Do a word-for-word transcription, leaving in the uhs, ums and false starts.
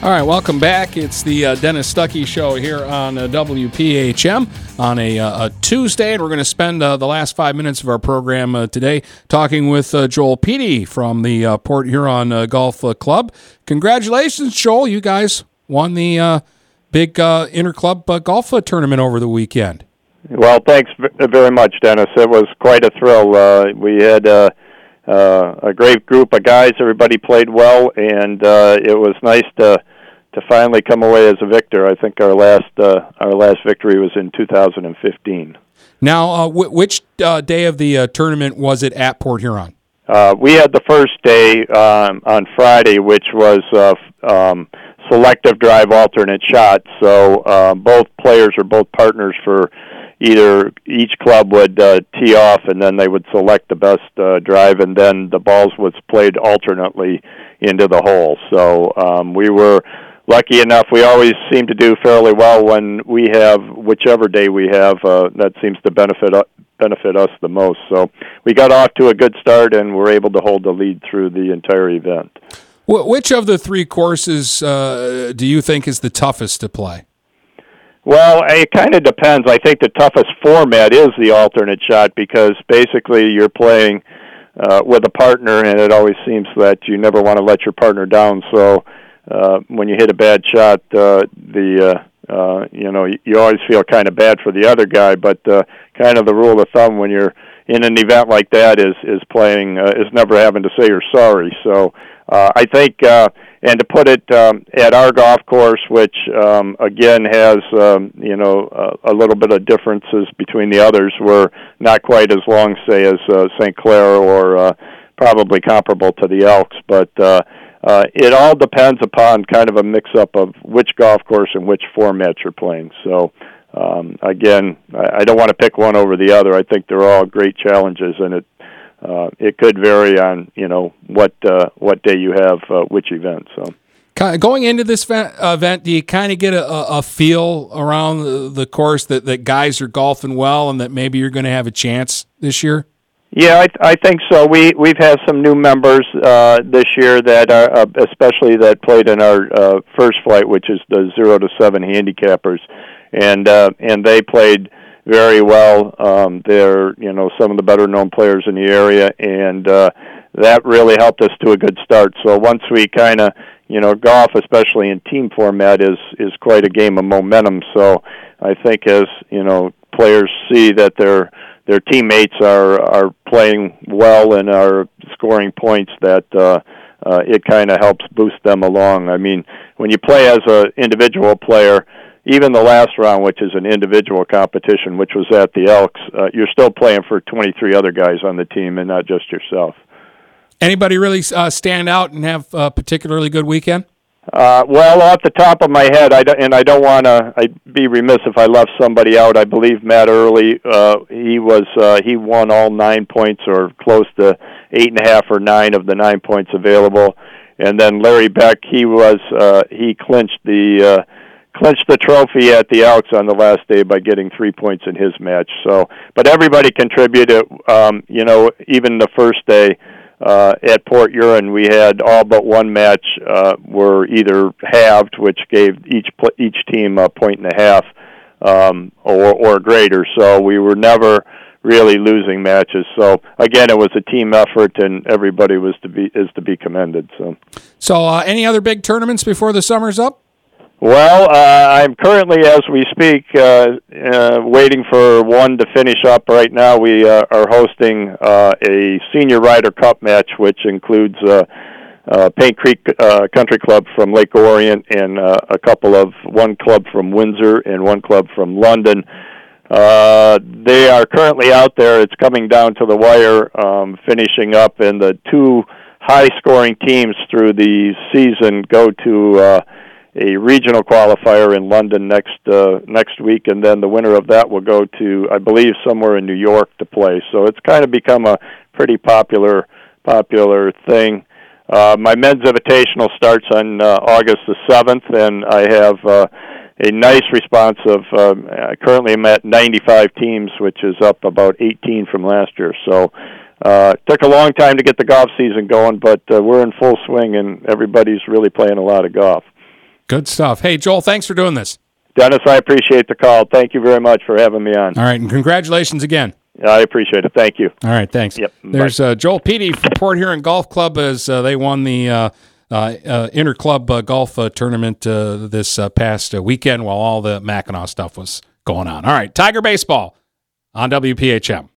All right, welcome back. It's the uh, Dennis Stuckey Show here on uh, W P H M on a, uh, a Tuesday, and we're going to spend uh, the last five minutes of our program uh, today talking with uh, Joel Petey from the uh, Port Huron uh, Golf uh, Club. Congratulations, Joel. You guys won the uh, big uh, interclub uh, golf uh, tournament over the weekend. Well, thanks very much, Dennis. It was quite a thrill. Uh, we had uh, uh, a great group of guys. Everybody played well, and uh, it was nice to to finally come away as a victor. I think our last uh, our last victory was in two thousand fifteen. Now, uh, w- which uh, day of the uh, tournament was it at Port Huron? Uh, we had the first day um, on Friday, which was uh, um, selective drive alternate shot. So uh, both players or both partners for either each club would uh, tee off, and then they would select the best uh, drive, and then the balls was played alternately into the hole. So um, we were lucky enough. We always seem to do fairly well when we have whichever day we have. Uh, that seems to benefit uh, benefit us the most. So we got off to a good start, and were able to hold the lead through the entire event. Which of the three courses uh, do you think is the toughest to play? Well, it kind of depends. I think the toughest format is the alternate shot, because basically you're playing uh, with a partner, and it always seems that you never want to let your partner down. So uh, when you hit a bad shot, uh, the uh, uh, you know you always feel kind of bad for the other guy. But uh, kind of the rule of thumb when you're in an event like that is is playing uh, is never having to say you're sorry. So uh, I think. Uh, And to put it um, at our golf course, which um, again has um, you know a, a little bit of differences between the others, we're not quite as long, say, as uh, Saint Clair, or uh, probably comparable to the Elks. But uh, uh, it all depends upon kind of a mix-up of which golf course and which format you're playing. So um, again, I, I don't want to pick one over the other. I think they're all great challenges, and it. Uh, it could vary on, you know, what uh, what day you have uh, which event. So, going into this event, do you kind of get a, a feel around the course that, that guys are golfing well, and that maybe you're going to have a chance this year? Yeah, I, I think so. We we've had some new members uh, this year that are, uh, especially that played in our uh, first flight, which is the zero to seven handicappers, and uh, and they played very well. Um, they're, you know, some of the better known players in the area, and uh, that really helped us to a good start. So once we kind of, you know, golf, especially in team format, is is quite a game of momentum. So I think as, you know, players see that their their teammates are are playing well and are scoring points, that uh, uh, it kind of helps boost them along. I mean, when you play as an individual player, even the last round, which is an individual competition, which was at the Elks, uh, you're still playing for twenty-three other guys on the team and not just yourself. Anybody really uh, stand out and have a particularly good weekend? Uh, well, off the top of my head, I don't, and I don't want to I'd be remiss if I left somebody out. I believe Matt Early, uh, he was uh, he won all nine points, or close to eight and a half or nine of the nine points available. And then Larry Beck, he was uh, he clinched the uh, clinched the trophy at the Elks on the last day by getting three points in his match. So, but everybody contributed. Um, you know, even the first day uh, at Port Huron, we had all but one match uh, were either halved, which gave each each team a point and a half, um, or or greater. So we were never really losing matches. So again, it was a team effort, and everybody was to be is to be commended. So, so uh, any other big tournaments before the summer's up? Well, uh, I'm currently, as we speak, uh, uh, waiting for one to finish up. Right now, we uh, are hosting uh, a Senior Ryder Cup match, which includes uh, uh, Paint Creek uh, Country Club from Lake Orient, and uh, a couple of, one club from Windsor and one club from London. Uh, they are currently out there. It's coming down to the wire, um, finishing up, and the two high-scoring teams through the season go to uh, a regional qualifier in London next uh, next week, and then the winner of that will go to, I believe, somewhere in New York to play. So it's kind of become a pretty popular popular thing. Uh, my men's invitational starts on uh, August the seventh, and I have uh, a nice response of, um, currently I'm at ninety-five teams, which is up about eighteen from last year. So uh, it took a long time to get the golf season going, but uh, we're in full swing, and everybody's really playing a lot of golf. Good stuff. Hey, Joel, thanks for doing this. Dennis, I appreciate the call. Thank you very much for having me on. All right, and congratulations again. I appreciate it. Thank you. All right, thanks. Yep. There's uh, Joel Petey from Port Huron Golf Club as uh, they won the uh, uh, uh, interclub uh, golf uh, tournament uh, this uh, past uh, weekend while all the Mackinac stuff was going on. All right, Tiger Baseball on W P H M.